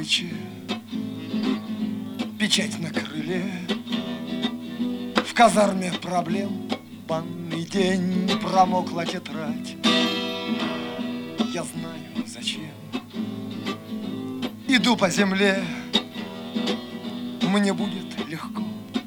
плече, печать на крыле. В казарме проблем банный день, промокла тетрадь. Я знаю, зачем иду по земле. Мне будет легко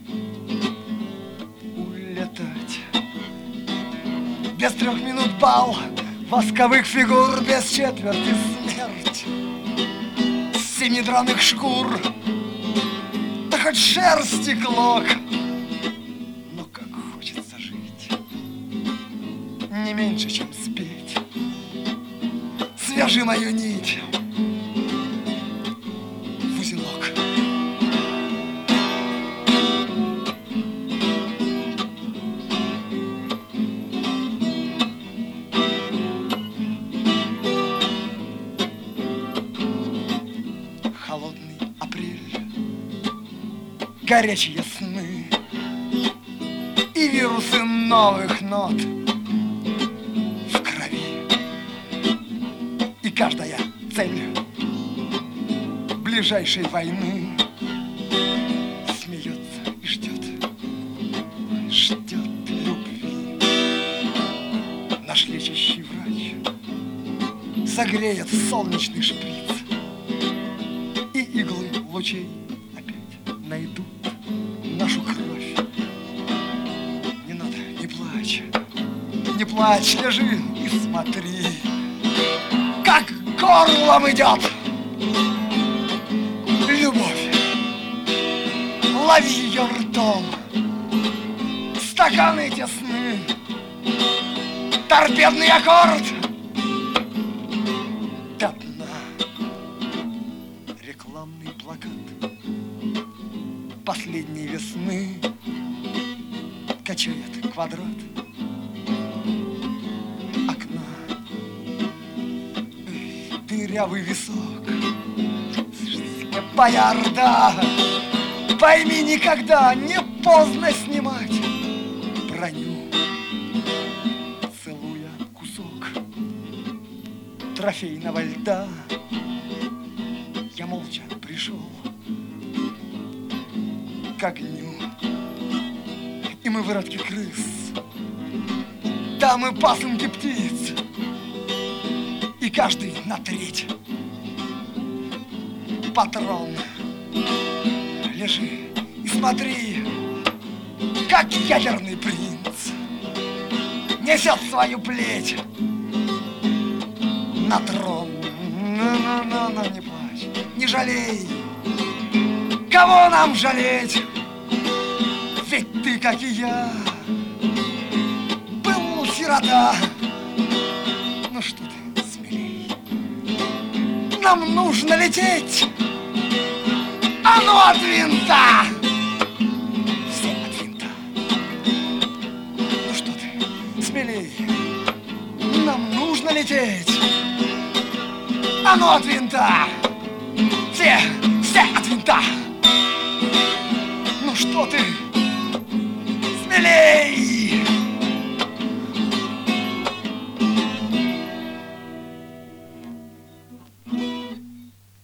улетать. Без 3 минут бал восковых фигур, без четверти смерть. С 7 драных шкур, да хоть шерсти клок. Но как хочется жить, не меньше, чем спеть. Свяжи мою нить в узелок. Холодный апрель, горячие сны и вирусы новых нот в крови. И каждая цель ближайшей войны смеется и ждет любви. Наш лечащий врач согреет солнечный шприц, и иглы лучей опять найдут нашу кровь. Не надо, не плачь, не плачь, лежи и смотри, как горлом идет любовь. Лови ее ртом, стаканы тесны, торпедный аккорд до дна. Рекламный плакат последней весны качает квадрат окна. Эй, дырявый висок, боярда, пойми, никогда не поздно снимать броню. Целуя кусок трофейного льда, я молча пришел к огню. И мы выродки крыс, там и пасынки птиц, и каждый на треть патрон. Лежи и смотри, как ядерный принц несет свою плеть на трон. Ну, не плачь, не жалей. Кого нам жалеть? Ведь ты, как и я, был сирота. Ну что ты, смелей, нам нужно лететь. А ну от винта! Все от винта. Ну что ты, смелей, нам нужно лететь. А ну от винта!